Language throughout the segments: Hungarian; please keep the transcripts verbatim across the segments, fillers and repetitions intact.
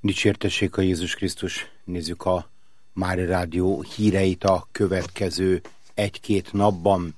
Dicsértessék a Jézus Krisztus. Nézzük a Mária Rádió híreit a következő egy-két napban.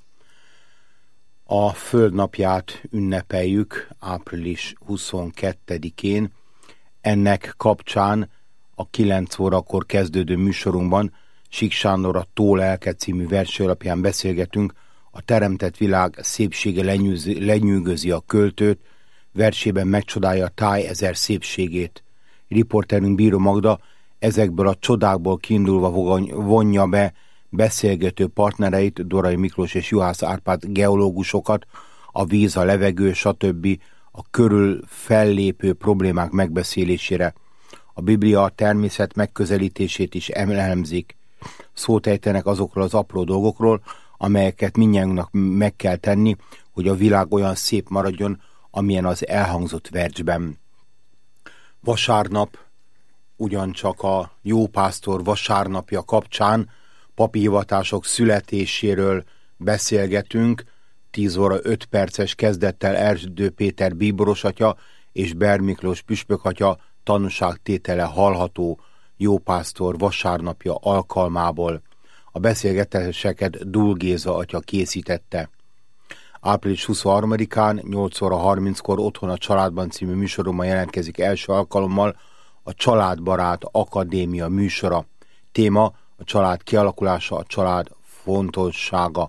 A Földnapját ünnepeljük április huszonkettedikén. Ennek kapcsán a kilenc órakor kezdődő műsorunkban Sík Sándor a Tó lelke című versé alapján beszélgetünk. A teremtett világ szépsége lenyűzi, lenyűgözi a költőt, versében megcsodálja a táj ezer szépségét. Riporterünk Bíró Magda ezekből a csodákból kiindulva vonja be beszélgető partnereit, Dorai Miklós és Juhász Árpád geológusokat, a víz, a levegő, stb. A körül fellépő problémák megbeszélésére. A Biblia a természet megközelítését is elemzik. Szót ejtenek azokról az apró dolgokról, amelyeket mindnyájunknak meg kell tenni, hogy a világ olyan szép maradjon, amilyen az elhangzott versben. Vasárnap, ugyancsak a Jópásztor vasárnapja kapcsán papi hivatások születéséről beszélgetünk. tíz óra öt perces kezdettel Erdő Péter bíboros atya és Ber Miklós püspök atya tanúságtétele hallható Jópásztor vasárnapja alkalmából. A beszélgetéseket Dúl Géza atya készítette. április huszonharmadikán nyolc óra harminckor Otthon a családban című műsoromban jelentkezik első alkalommal a Családbarát Akadémia műsora. Téma a család kialakulása, a család fontossága.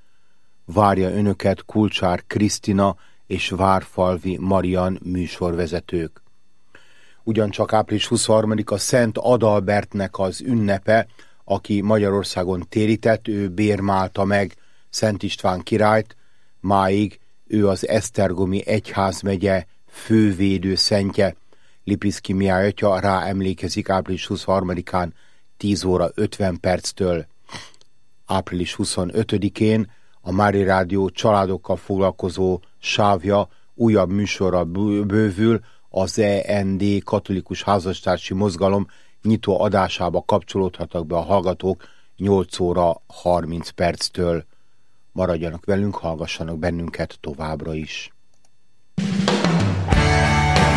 Várja önöket Kulcsár Krisztina és Várfalvi Marian műsorvezetők. Ugyancsak április huszonharmadika Szent Adalbertnek az ünnepe, aki Magyarországon térített, ő bérmálta meg Szent István királyt, máig ő az Esztergomi egyházmegye fővédő szentje. Lipicki Mihály atya rá emlékezik április huszonharmadikán tíz óra ötven perctől. április huszonötödikén a Mária Rádió családokkal foglalkozó sávja újabb műsorra bővül, az E N D Katolikus Házastársi Mozgalom nyitó adásába kapcsolódhatnak be a hallgatók nyolc óra harminc perctől. Maradjanak velünk, hallgassanak bennünket továbbra is.